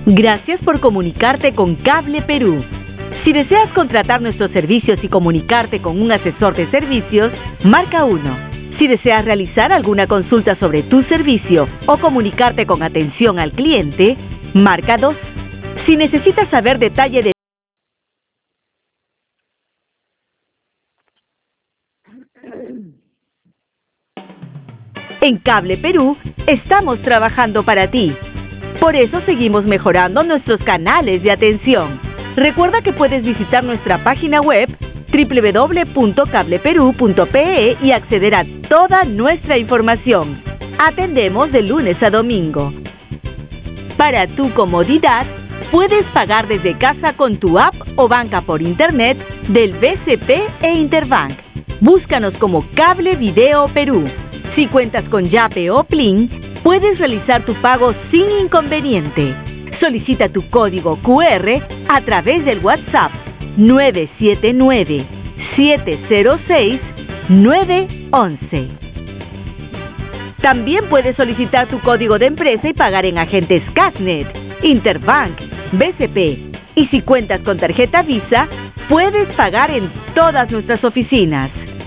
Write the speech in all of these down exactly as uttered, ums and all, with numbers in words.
Gracias por comunicarte con Cable Perú. Si deseas contratar nuestros servicios y comunicarte con un asesor de servicios, marca uno. Si deseas realizar alguna consulta sobre tu servicio o comunicarte con atención al cliente, marca dos. Si necesitas saber detalle de En Cable Perú, estamos trabajando para ti. Por eso seguimos mejorando nuestros canales de atención. Recuerda que puedes visitar nuestra página web doble u doble u doble u punto cable perú punto pe e y acceder a toda nuestra información. Atendemos de lunes a domingo. Para tu comodidad, puedes pagar desde casa con tu app o banca por internet del B C P e Interbank. Búscanos como Cable Video Perú. Si cuentas con Yape o Plin, puedes realizar tu pago sin inconveniente. Solicita tu código cu erre a través del WhatsApp nueve siete nueve, siete cero seis, nueve once. También puedes solicitar tu código de empresa y pagar en agentes Casnet, Interbank, B C P. Y si cuentas con tarjeta Visa, puedes pagar en todas nuestras oficinas.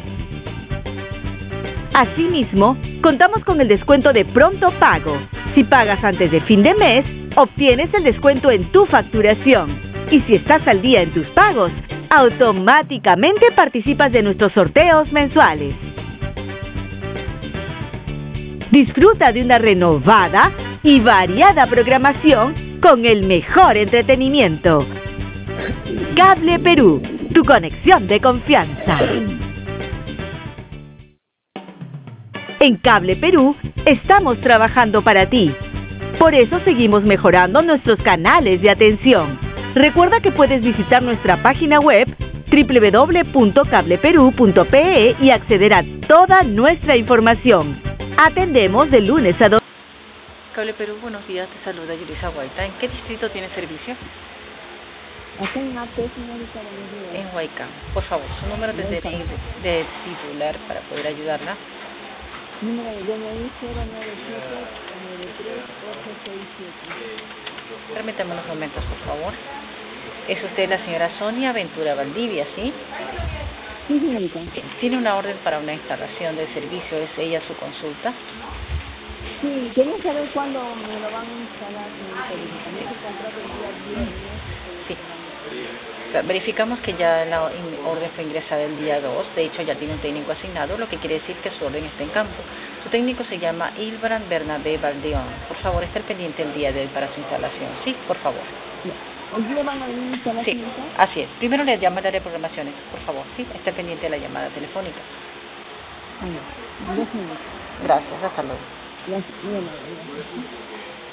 Asimismo, contamos con el descuento de pronto pago. Si pagas antes de fin de mes, obtienes el descuento en tu facturación. Y si estás al día en tus pagos, automáticamente participas de nuestros sorteos mensuales. Disfruta de una renovada y variada programación con el mejor entretenimiento. Cable Perú, tu conexión de confianza. En Cable Perú, estamos trabajando para ti. Por eso seguimos mejorando nuestros canales de atención. Recuerda que puedes visitar nuestra página web doble u doble u doble u punto cable perú punto pe e y acceder a toda nuestra información. Atendemos de lunes a domingo. Cable Perú, buenos días, te saluda Yulisa Huayta. ¿En qué distrito tiene servicio? Acá en A P, señorita, buenos días. En Huaycán. Por favor, su número de, de, de titular para poder ayudarla. Número de D N I cero nueve siete, nueve tres, ocho seis siete. Permítame unos momentos, por favor. Es usted la señora Sonia Ventura Valdivia, ¿sí? Sí, señorita. Tiene una orden para una instalación de servicio, ¿es ella su consulta? Sí, quería saber cuándo me lo van a instalar, señorita. También se contrato el día viernes. Sí. Verificamos que ya la orden fue ingresada el día dos, de hecho ya tiene un técnico asignado, lo que quiere decir que su orden está en campo. Su técnico se llama Ilbran Bernabé Valdeón. Por favor, esté pendiente el día de hoy para su instalación. Sí, por favor. ¿El día van a venir a instalar? Sí, así es. Primero le llama el área de programaciones, por favor. Sí, esté pendiente de la llamada telefónica. Gracias. Gracias, hasta luego. Gracias.